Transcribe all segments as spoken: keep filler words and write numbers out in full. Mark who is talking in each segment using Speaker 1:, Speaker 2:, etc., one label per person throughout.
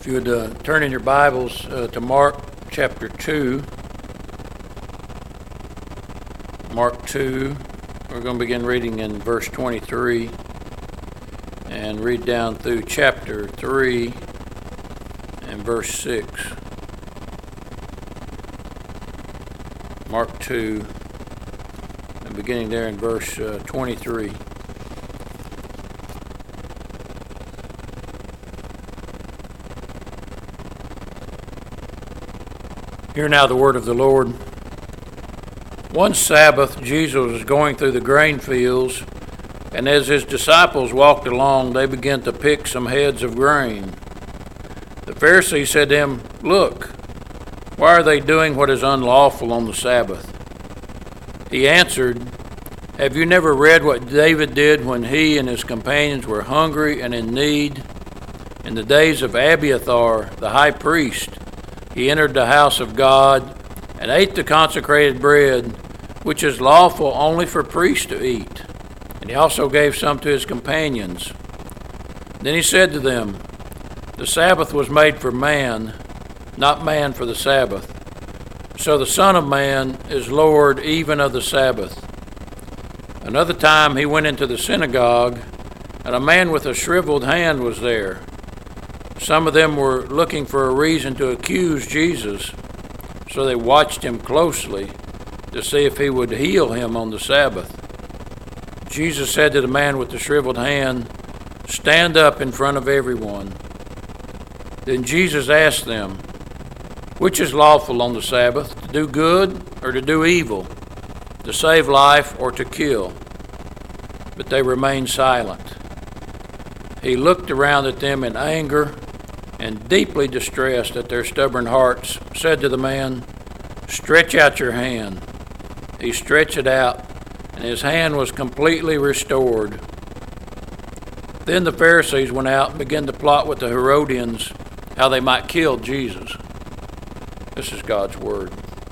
Speaker 1: If you would uh, turn in your Bibles uh, to Mark chapter two. Mark two, we're going to begin reading in verse twenty-three and read down through chapter three and verse six. Mark two, and beginning there in verse uh, twenty-three. Hear now the word of the Lord. One Sabbath, Jesus was going through the grain fields, and as his disciples walked along, they began to pick some heads of grain. The Pharisees said to him, "Look, why are they doing what is unlawful on the Sabbath?" He answered, "Have you never read what David did when he and his companions were hungry and in need? In the days of Abiathar, the high priest, he entered the house of God and ate the consecrated bread, which is lawful only for priests to eat. And he also gave some to his companions. Then he said to them, the Sabbath was made for man, not man for the Sabbath. So the Son of Man is Lord even of the Sabbath." Another time he went into the synagogue, and a man with a shriveled hand was there. Some of them were looking for a reason to accuse Jesus, so they watched him closely to see if he would heal him on the Sabbath. Jesus said to the man with the shriveled hand, "Stand up in front of everyone." Then Jesus asked them, "Which is lawful on the Sabbath, to do good or to do evil, to save life or to kill?" But they remained silent. He looked around at them in anger, and deeply distressed at their stubborn hearts, said to the man, "Stretch out your hand." He stretched it out, and his hand was completely restored. Then the Pharisees went out and began to plot with the Herodians how they might kill Jesus. This is God's word.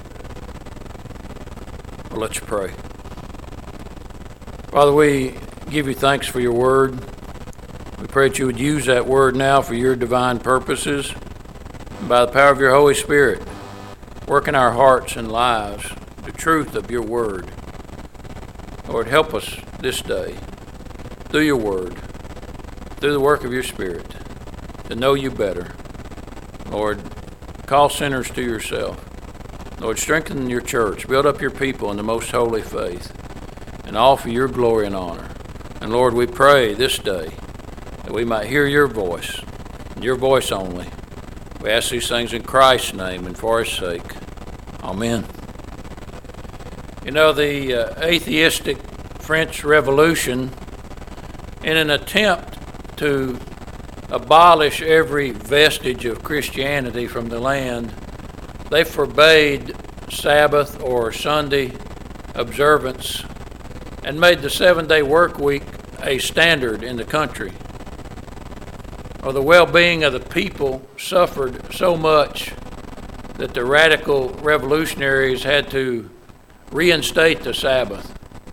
Speaker 1: Well, let's pray. Father, we give you thanks for your word. We pray that you would use that word now for your divine purposes. And by the power of your Holy Spirit, work in our hearts and lives the truth of your word. Lord, help us this day, through your word, through the work of your Spirit, to know you better. Lord, call sinners to yourself. Lord, strengthen your church, build up your people in the most holy faith, and all for your glory and honor. And Lord, we pray this day that we might hear your voice, and your voice only. We ask these things in Christ's name and for his sake. Amen. You know, the uh, atheistic French Revolution, in an attempt to abolish every vestige of Christianity from the land, they forbade Sabbath or Sunday observance and made the seven-day work week a standard in the country. Or the well-being of the people suffered so much that the radical revolutionaries had to reinstate the Sabbath.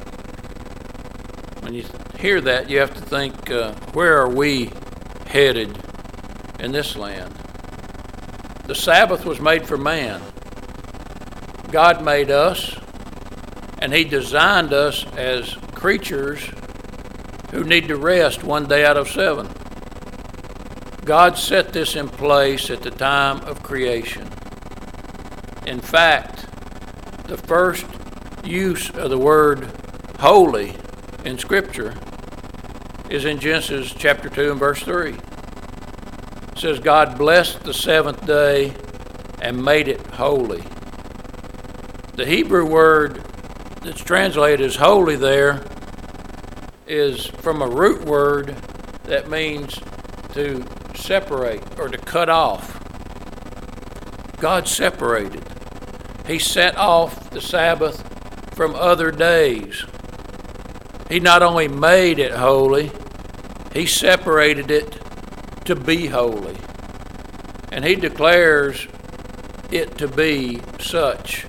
Speaker 1: When you hear that, you have to think, uh, where are we headed in this land? The Sabbath was made for man. God made us, and he designed us as creatures who need to rest one day out of seven. God set this in place at the time of creation. In fact, the first use of the word holy in Scripture is in Genesis chapter two and verse three. It says, God blessed the seventh day and made it holy. The Hebrew word that's translated as holy there is from a root word that means to separate or to cut off. God separated. He set off the Sabbath from other days. He not only made it holy, he separated it to be holy. And he declares it to be such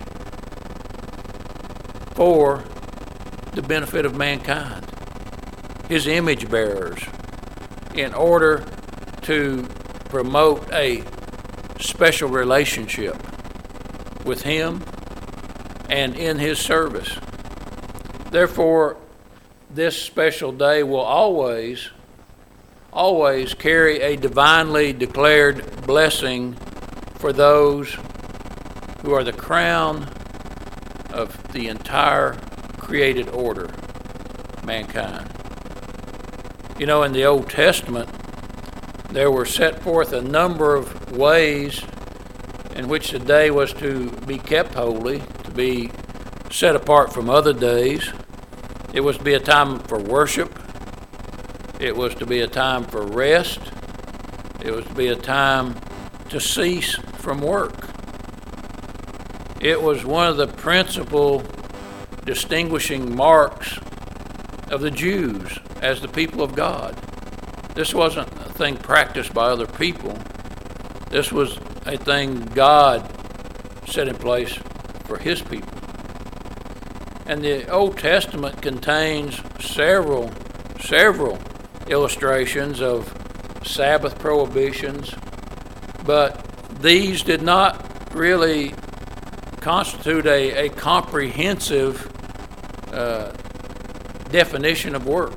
Speaker 1: for the benefit of mankind, his image bearers, in order to promote a special relationship with Him and in His service. Therefore, this special day will always, always carry a divinely declared blessing for those who are the crown of the entire created order, mankind. You know, in the Old Testament, there were set forth a number of ways in which the day was to be kept holy, to be set apart from other days. It was to be a time for worship. It was to be a time for rest. It was to be a time to cease from work. It was one of the principal distinguishing marks of the Jews as the people of God. This wasn't a thing practiced by other people. This was a thing God set in place for His people. And the Old Testament contains several, several illustrations of Sabbath prohibitions, but these did not really constitute a, a comprehensive uh, definition of work.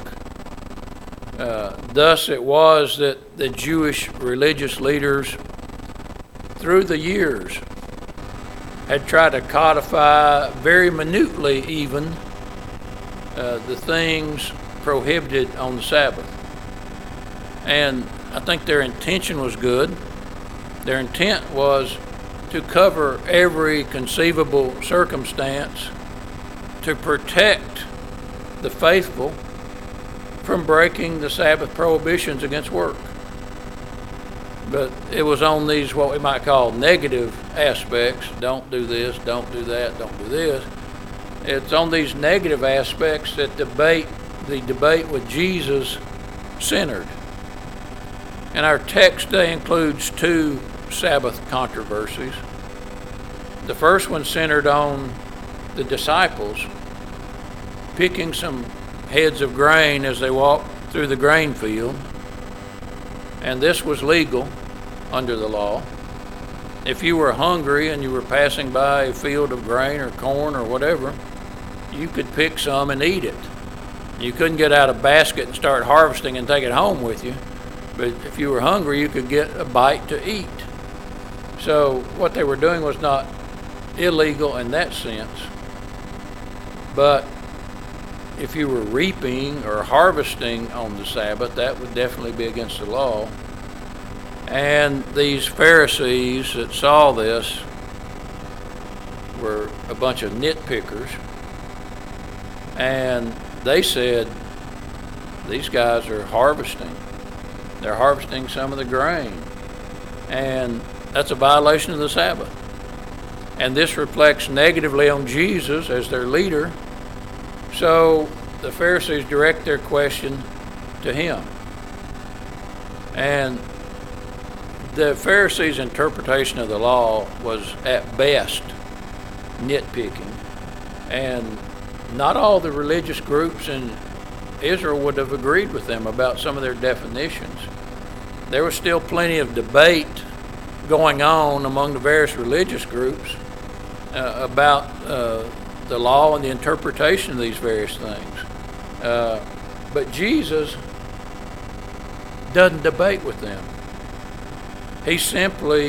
Speaker 1: Uh, thus it was that the Jewish religious leaders through the years had tried to codify very minutely even uh, the things prohibited on the Sabbath. And I think their intention was good. Their intent was to cover every conceivable circumstance to protect the faithful from breaking the Sabbath prohibitions against work. But it was on these, what we might call negative aspects, don't do this, don't do that, don't do this. It's on these negative aspects that debate, the debate with Jesus centered. And our text today includes two Sabbath controversies. The first one centered on the disciples picking some heads of grain as they walked through the grain field. And this was legal under the law. If you were hungry and you were passing by a field of grain or corn or whatever, you could pick some and eat it. You couldn't get out a basket and start harvesting and take it home with you, but if you were hungry, you could get a bite to eat. So what they were doing was not illegal in that sense, but if you were reaping or harvesting on the Sabbath, that would definitely be against the law. And these Pharisees that saw this were a bunch of nitpickers, and they said, these guys are harvesting. They're harvesting some of the grain, and that's a violation of the Sabbath. And this reflects negatively on Jesus as their leader. So the Pharisees direct their question to Him. And the Pharisees' interpretation of the law was at best nitpicking. And not all the religious groups in Israel would have agreed with them about some of their definitions. There was still plenty of debate going on among the various religious groups uh, about uh, the law and the interpretation of these various things. Uh, but Jesus doesn't debate with them. He simply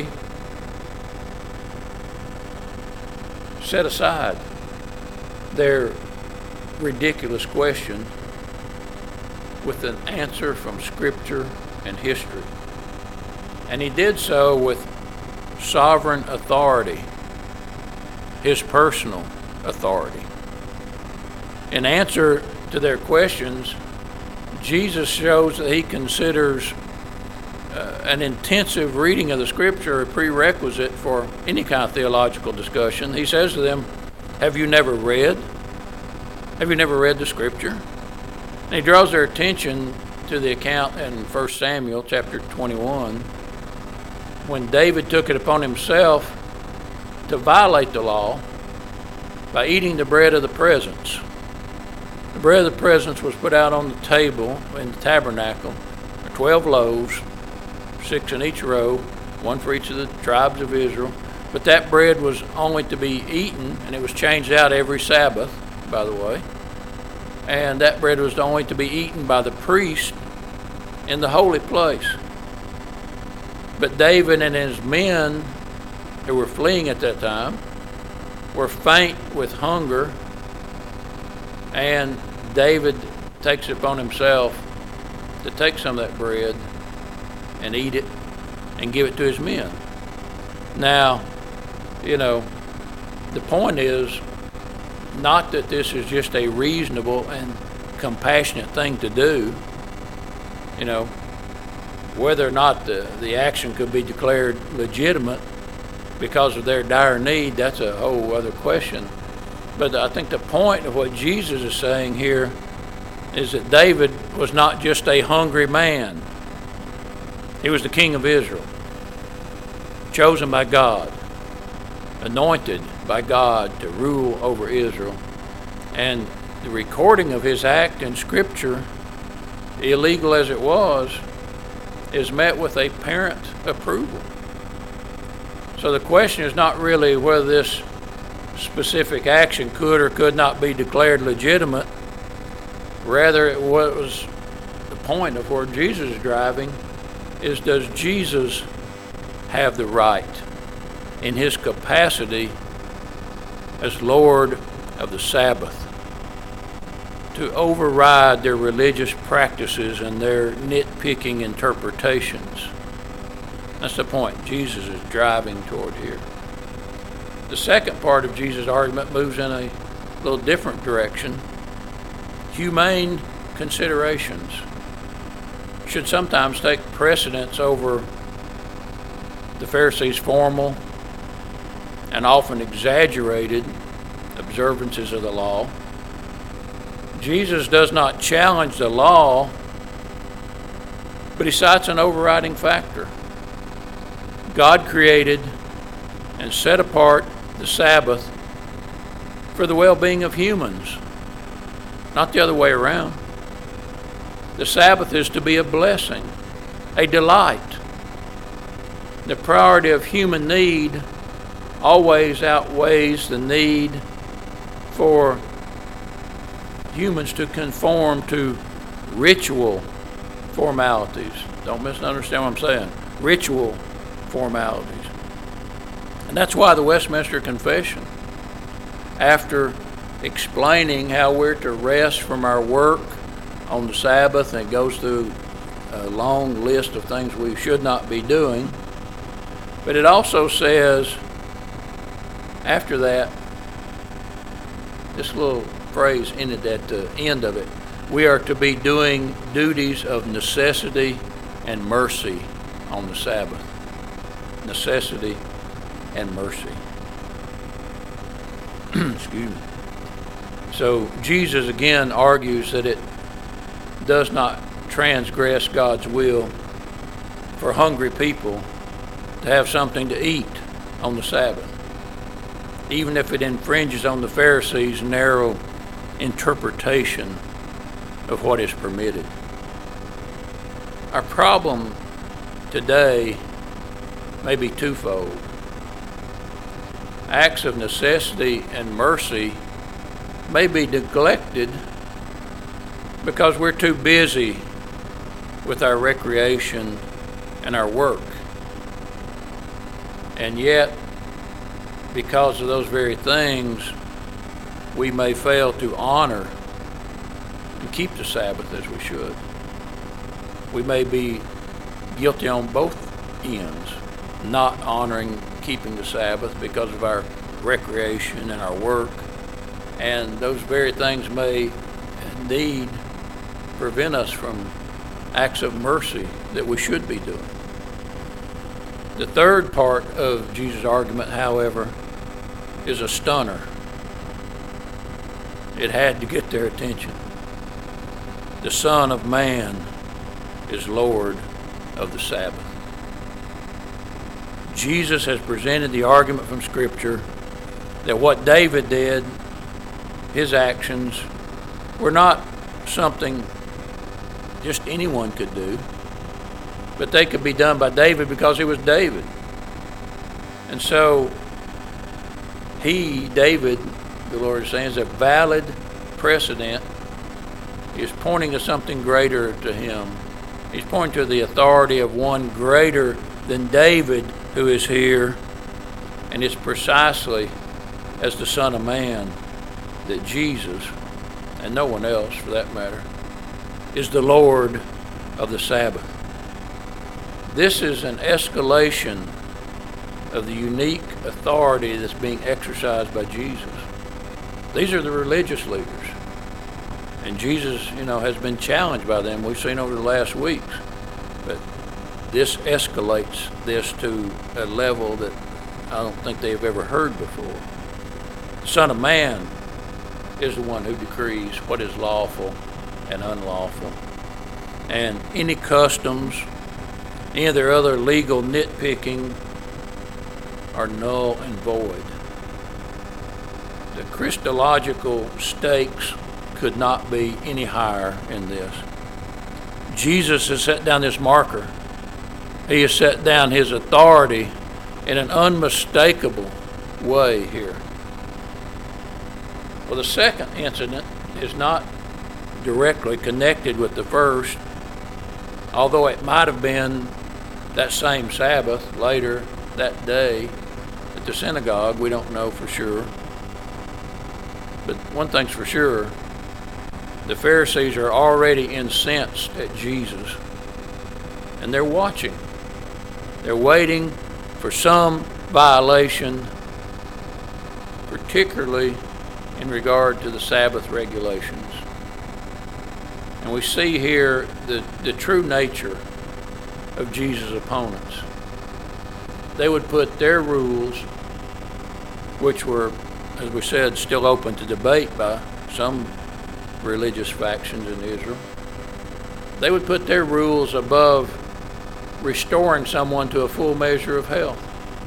Speaker 1: set aside their ridiculous question with an answer from Scripture and history. And He did so with sovereign authority, His personal authority. In answer to their questions, Jesus shows that He considers uh, an intensive reading of the Scripture a prerequisite for any kind of theological discussion. He says to them, have you never read? Have you never read the Scripture? And He draws their attention to the account in First Samuel chapter twenty-one, when David took it upon himself to violate the law by eating the bread of the presence. The bread of the presence was put out on the table in the tabernacle, twelve loaves, six in each row, one for each of the tribes of Israel. But that bread was only to be eaten, and it was changed out every Sabbath, by the way. And that bread was only to be eaten by the priest in the holy place. But David and his men who were fleeing at that time were faint with hunger, and David takes it upon himself to take some of that bread and eat it and give it to his men. Now, you know, the point is not that this is just a reasonable and compassionate thing to do. You know, whether or not the, the action could be declared legitimate because of their dire need, that's a whole other question. But I think the point of what Jesus is saying here is that David was not just a hungry man. He was the king of Israel, chosen by God, anointed by God to rule over Israel. And the recording of his act in Scripture, illegal as it was, is met with a parent approval. So the question is not really whether this specific action could or could not be declared legitimate. Rather, it was the point of where Jesus is driving is, does Jesus have the right in his capacity as Lord of the Sabbath to override their religious practices and their nitpicking interpretations? That's the point Jesus is driving toward here. The second part of Jesus' argument moves in a little different direction. Humane considerations should sometimes take precedence over the Pharisees' formal and often exaggerated observances of the law. Jesus does not challenge the law, but he cites an overriding factor. God created and set apart the Sabbath for the well-being of humans, not the other way around. The Sabbath is to be a blessing, a delight. The priority of human need always outweighs the need for humans to conform to ritual formalities. Don't misunderstand what I'm saying. Ritual formalities. And that's why the Westminster Confession, after explaining how we're to rest from our work on the Sabbath, and it goes through a long list of things we should not be doing, but it also says, after that, this little phrase ended at the end of it, we are to be doing duties of necessity and mercy on the Sabbath. Necessity and mercy. Excuse me. So Jesus again argues that it does not transgress God's will for hungry people to have something to eat on the Sabbath, even if it infringes on the Pharisees' narrow interpretation of what is permitted. Our problem today may be twofold. Acts of necessity and mercy may be neglected because we're too busy with our recreation and our work. And yet, because of those very things, we may fail to honor and keep the Sabbath as we should. We may be guilty on both ends, not honoring keeping the Sabbath because of our recreation and our work, and those very things may indeed prevent us from acts of mercy that we should be doing. The third part of Jesus' argument, however, is a stunner. It had to get their attention. The Son of Man is Lord of the Sabbath. Jesus has presented the argument from Scripture that what David did, his actions, were not something just anyone could do. but they could be done by David because he was David. And so he, David, the Lord is saying, is a valid precedent. He's pointing to something greater to him. He's pointing to the authority of one greater than David who is here. And it's precisely as the Son of Man that Jesus, and no one else for that matter, is the Lord of the Sabbath. This is an escalation of the unique authority that's being exercised by Jesus. These are the religious leaders. And Jesus, you know, has been challenged by them. We've seen over the last weeks. But this escalates this to a level that I don't think they've ever heard before. The Son of Man is the one who decrees what is lawful and unlawful. And any customs, any of their other legal nitpicking are null and void. The Christological stakes could not be any higher in this. Jesus has set down this marker. He has set down his authority in an unmistakable way here. Well, the second incident is not directly connected with the first, although it might have been that same Sabbath later that day at the synagogue. We don't know for sure. But one thing's for sure, the Pharisees are already incensed at Jesus, and they're watching. They're waiting for some violation, particularly in regard to the Sabbath regulations. And we see here the, the true nature of Jesus' opponents. They would put their rules, which were, as we said, still open to debate by some religious factions in Israel. They would put their rules above restoring someone to a full measure of health.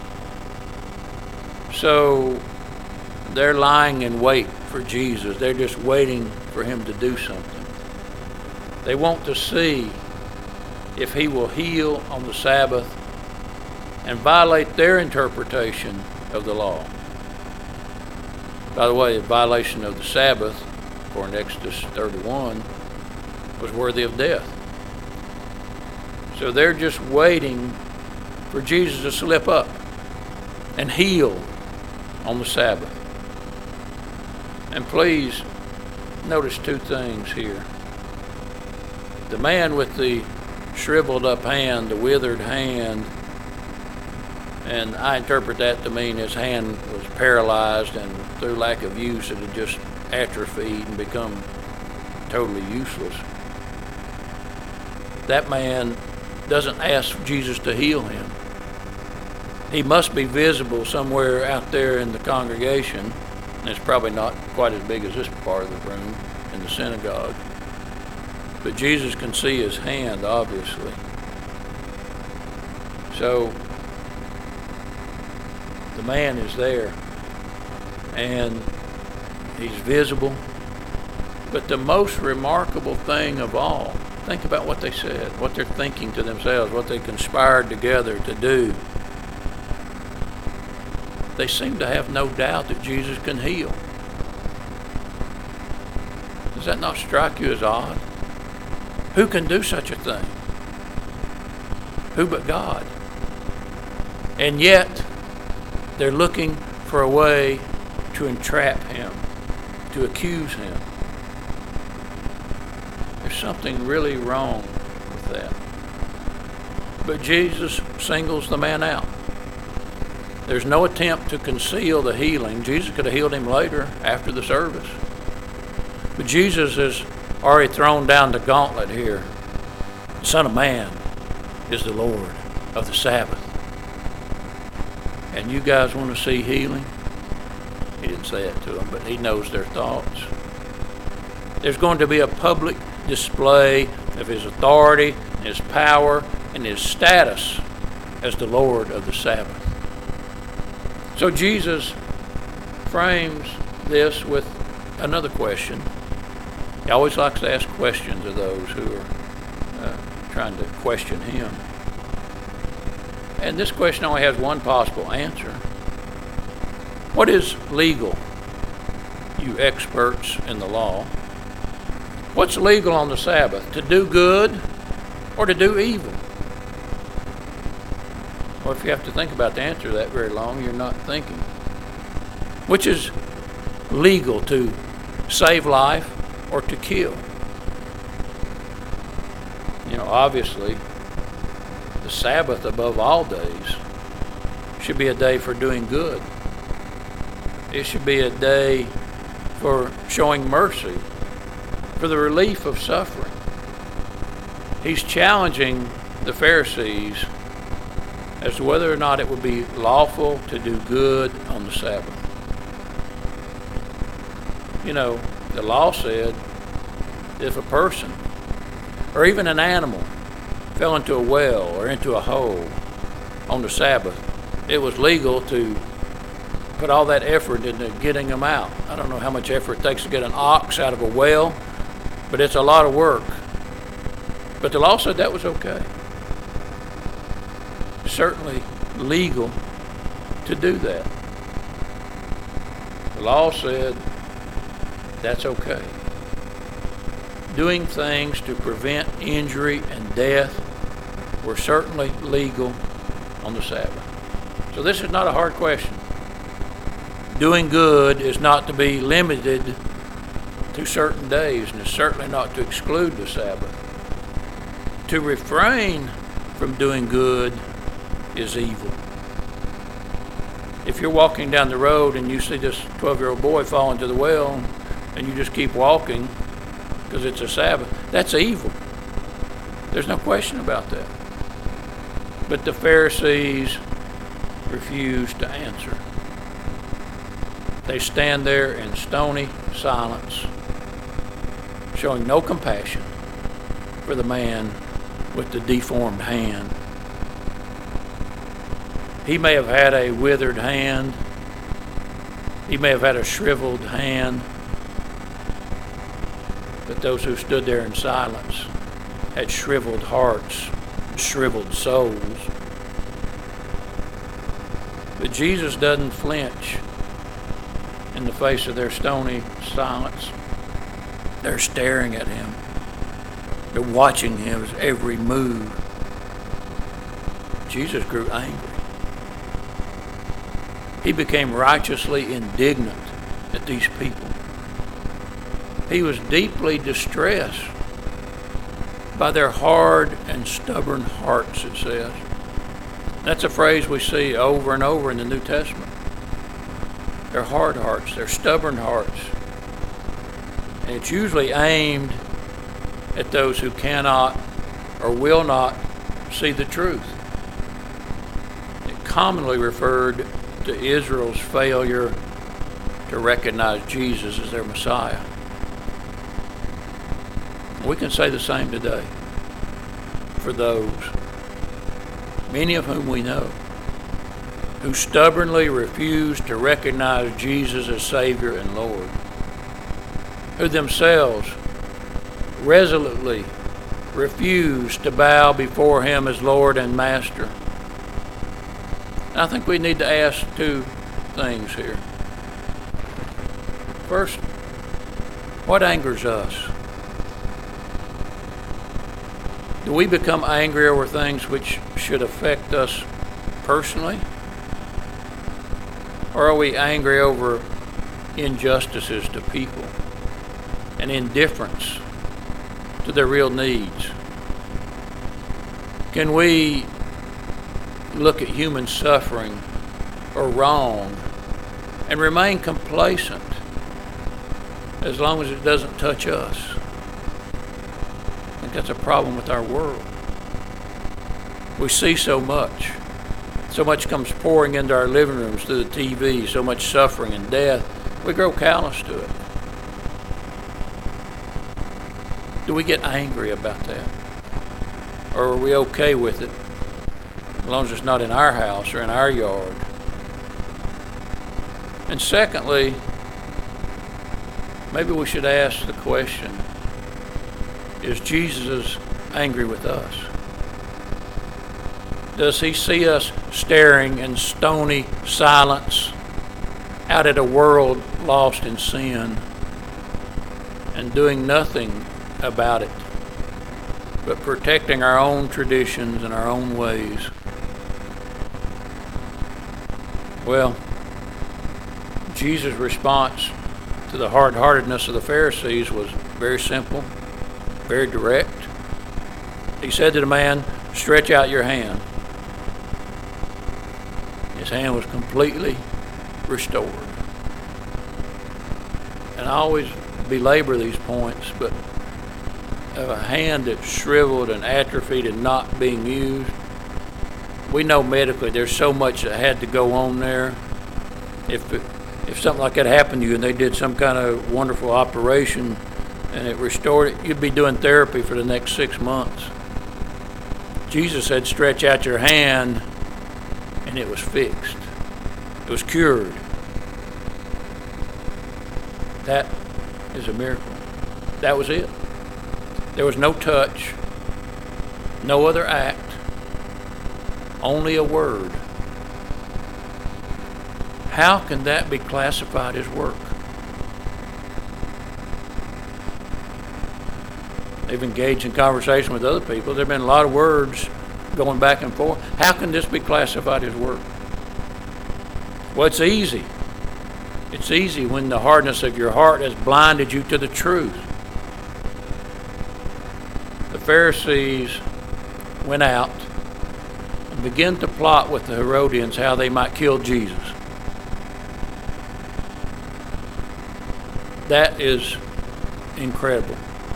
Speaker 1: So they're lying in wait for Jesus. They're just waiting for him to do something. They want to see if he will heal on the Sabbath and violate their interpretation of the law. By the way, a violation of the Sabbath, according to Exodus thirty-one, was worthy of death. So they're just waiting for Jesus to slip up and heal on the Sabbath. And please notice two things here. The man with the shriveled up hand, the withered hand, and I interpret that to mean his hand was paralyzed and through lack of use it had just atrophied and become totally useless. That man doesn't ask Jesus to heal him. He must be visible somewhere out there in the congregation. And it's probably not quite as big as this part of the room in the synagogue. But Jesus can see his hand, obviously. So the man is there, and he's visible. But the most remarkable thing of all, think about what they said, what they're thinking to themselves, what they conspired together to do. They seem to have no doubt that Jesus can heal. Does that not strike you as odd? Who can do such a thing? Who but God? And yet, they're looking for a way to entrap him, to accuse him. There's something really wrong with that. But Jesus singles the man out. There's no attempt to conceal the healing. Jesus could have healed him later after the service. But Jesus has already thrown down the gauntlet here. The Son of Man is the Lord of the Sabbath. And you guys want to see healing? He didn't say it to them, but he knows their thoughts. There's going to be a public display of his authority, his power, and his status as the Lord of the Sabbath. So Jesus frames this with another question. He always likes to ask questions of those who are uh, trying to question him. And this question only has one possible answer. What is legal, you experts in the law? What's legal on the Sabbath? To do good or to do evil? Well, if you have to think about the answer to that very long, you're not thinking. Which is legal, to save life or to kill? You know, obviously, the Sabbath above all days should be a day for doing good. It should be a day for showing mercy, for the relief of suffering. He's challenging the Pharisees as to whether or not it would be lawful to do good on the Sabbath. You know, the law said if a person or even an animal fell into a well or into a hole on the Sabbath, it was legal to put all that effort into getting them out. I don't know how much effort it takes to get an ox out of a well, but it's a lot of work. But the law said that was okay. Certainly legal to do that. The law said that's okay. Doing things to prevent injury and death were certainly legal on the Sabbath. So this is not a hard question. Doing good is not to be limited to certain days, and it's certainly not to exclude the Sabbath. To refrain from doing good is evil. If you're walking down the road and you see this twelve-year-old boy fall into the well and you just keep walking because it's a Sabbath, that's evil. There's no question about that. But the Pharisees refuse to answer. They stand there in stony silence, showing no compassion for the man with the deformed hand. He may have had a withered hand. He may have had a shriveled hand. But those who stood there in silence had shriveled hearts, shriveled souls. But Jesus doesn't flinch in the face of their stony silence. They're staring at him. They're watching his every move. Jesus grew angry. He became righteously indignant at these people. He was deeply distressed by their hard and stubborn hearts, it says. That's a phrase we see over and over in the New Testament. Their hard hearts, their stubborn hearts. And it's usually aimed at those who cannot or will not see the truth. It commonly referred to Israel's failure to recognize Jesus as their Messiah. We can say the same today for those, many of whom we know, who stubbornly refuse to recognize Jesus as Savior and Lord, who themselves resolutely refuse to bow before Him as Lord and Master. I think we need to ask two things here. First, what angers us? Do we become angry over things which should affect us personally? Or are we angry over injustices to people and indifference to their real needs? Can we look at human suffering or wrong and remain complacent as long as it doesn't touch us? I think that's a problem with our world. We see so much. So much comes pouring into our living rooms through the T V, so much suffering and death. We grow callous to it. Do we get angry about that? Or are we okay with it as long as it's not in our house or in our yard? And secondly, maybe we should ask the question, is Jesus angry with us? Does he see us staring in stony silence out at a world lost in sin and doing nothing about it, but protecting our own traditions and our own ways? Well, Jesus' response to the hard-heartedness of the Pharisees was very simple, very direct. He said to the man, "Stretch out your hand." His hand was completely restored. And I always belabor these points, but a hand that's shriveled and atrophied and not being used, we know medically there's so much that had to go on there. If it, if something like that happened to you and they did some kind of wonderful operation and it restored it, you'd be doing therapy for the next six months. Jesus said, "Stretch out your hand," and it was fixed. It was cured. That is a miracle. That was it. There was no touch, no other act, only a word. How can that be classified as work? They've engaged in conversation with other people. There have been a lot of words going back and forth. How can this be classified as work? Well, it's easy. It's easy when the hardness of your heart has blinded you to the truth. The Pharisees went out and began to plot with the Herodians how they might kill Jesus. That is incredible.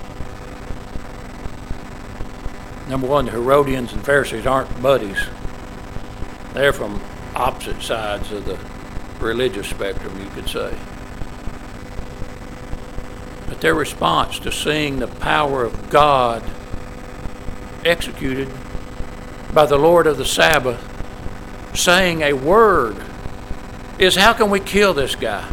Speaker 1: Number one, the Herodians and Pharisees aren't buddies. They're from opposite sides of the religious spectrum, you could say. But their response to seeing the power of God executed by the Lord of the Sabbath, saying a word, is, how can we kill this guy?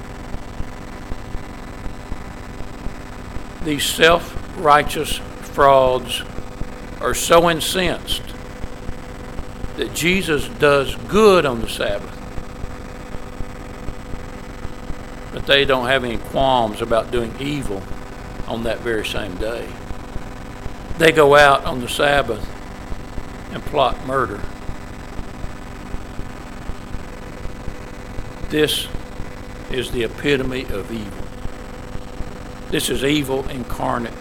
Speaker 1: These self-righteous frauds are so incensed that Jesus does good on the Sabbath, but they don't have any qualms about doing evil on that very same day. They go out on the Sabbath and plot murder. This is the epitome of evil. This is evil incarnate.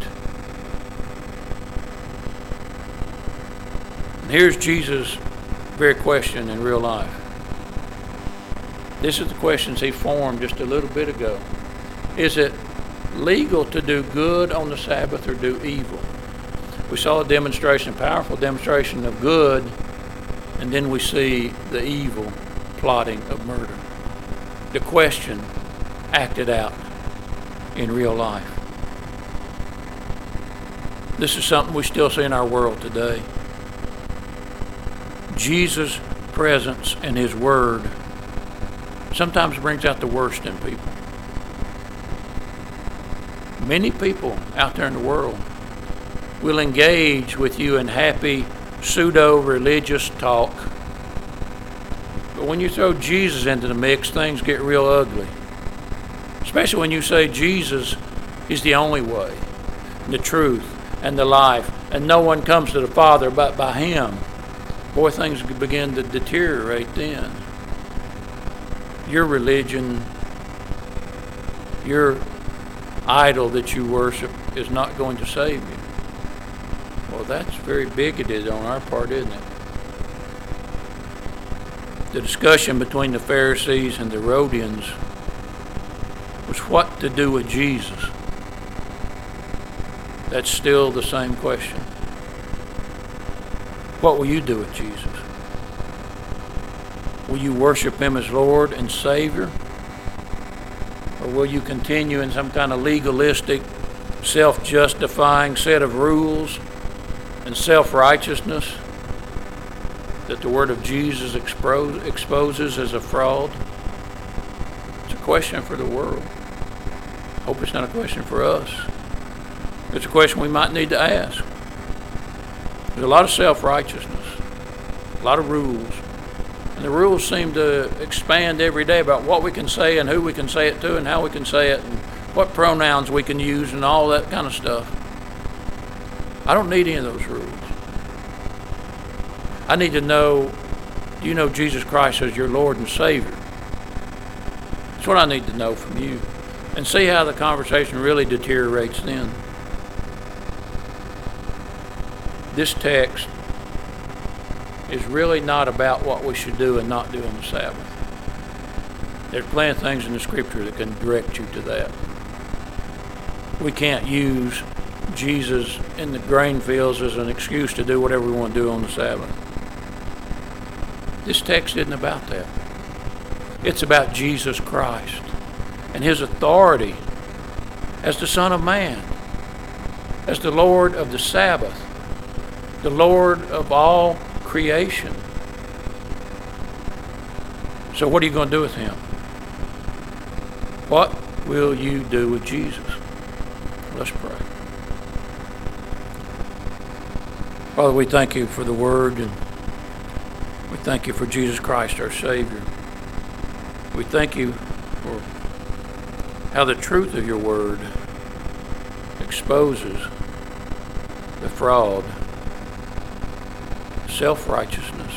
Speaker 1: And here's Jesus' very question in real life. This is the questions he formed just a little bit ago. Is it legal to do good on the Sabbath or do evil? We saw a demonstration, a powerful demonstration of good, and then we see the evil plotting of murder. The question acted out in real life. This is something we still see in our world today. Jesus' presence and his word sometimes brings out the worst in people. Many people out there in the world will engage with you in happy pseudo-religious talk. But when you throw Jesus into the mix, things get real ugly. Especially when you say Jesus is the only way, the truth, and the life, and no one comes to the Father but by him. Boy, things begin to deteriorate then. Your religion, your idol that you worship is not going to save you. Well, that's very bigoted on our part, isn't it? The discussion between the Pharisees and the Herodians was what to do with Jesus. That's still the same question. What will you do with Jesus? Will you worship him as Lord and Savior? Or will you continue in some kind of legalistic, self-justifying set of rules and self-righteousness that the word of Jesus expose, exposes as a fraud? It's a question for the world. I hope it's not a question for us. It's a question we might need to ask. There's a lot of self-righteousness. a lot of rules. And the rules seem to expand every day about what we can say and who we can say it to and how we can say it and what pronouns we can use and all that kind of stuff. I don't need any of those rules. I need to know, do you know Jesus Christ as your Lord and Savior? That's what I need to know from you. And see how the conversation really deteriorates then. This text is really not about what we should do and not do on the Sabbath. There's plenty of things in the Scripture that can direct you to that. We can't use Jesus in the grain fields as an excuse to do whatever we want to do on the Sabbath. This text isn't about that. It's about Jesus Christ and His authority as the Son of Man, as the Lord of the Sabbath, the Lord of all creation. So what are you going to do with Him? What will you do with Jesus? Let's pray. Father, we thank You for the Word, and we thank You for Jesus Christ, our Savior. We thank You for how the truth of Your Word exposes the fraud, self-righteousness,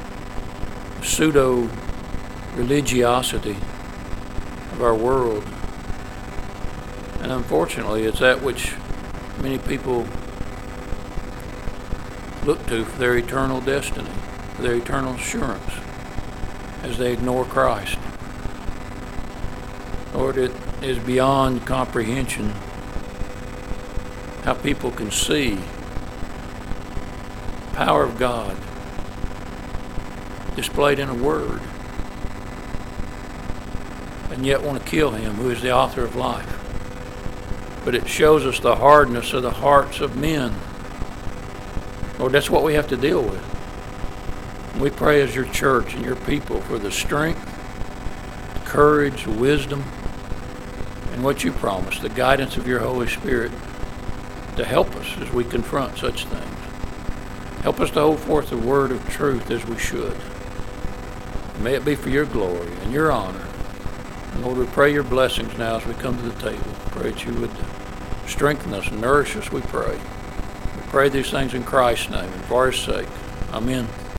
Speaker 1: pseudo-religiosity of our world. And unfortunately, it's that which many people look to for their eternal destiny, for their eternal assurance, as they ignore Christ. Lord, it is beyond comprehension how people can see the power of God displayed in a word and yet want to kill Him who is the author of life. But it shows us the hardness of the hearts of men. Lord, that's what we have to deal with. We pray as Your church and Your people for the strength, the courage, the wisdom, and what You promise, the guidance of Your Holy Spirit to help us as we confront such things. Help us to hold forth the word of truth as we should. May it be for Your glory and Your honor. And Lord, we pray Your blessings now as we come to the table. Pray that You would strengthen us and nourish us, we pray. We pray these things in Christ's name and for His sake. Amen.